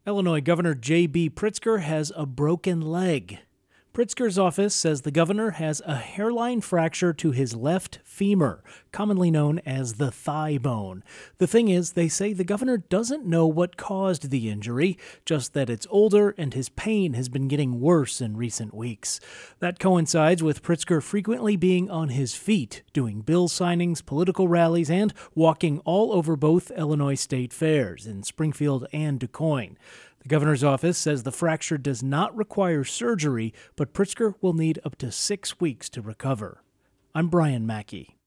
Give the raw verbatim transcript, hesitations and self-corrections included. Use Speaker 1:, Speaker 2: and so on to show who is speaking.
Speaker 1: Illinois Governor J B. Pritzker has a broken leg. Pritzker's office says the governor has a hairline fracture to his left femur, commonly known as the thigh bone. The thing is, they say the governor doesn't know what caused the injury, just that it's older and his pain has been getting worse in recent weeks. That coincides with Pritzker frequently being on his feet, doing bill signings, political rallies, and walking all over both Illinois state fairs in Springfield and DuQuoin. The governor's office says the fracture does not require surgery, but Pritzker will need up to six weeks to recover. I'm Brian Mackey.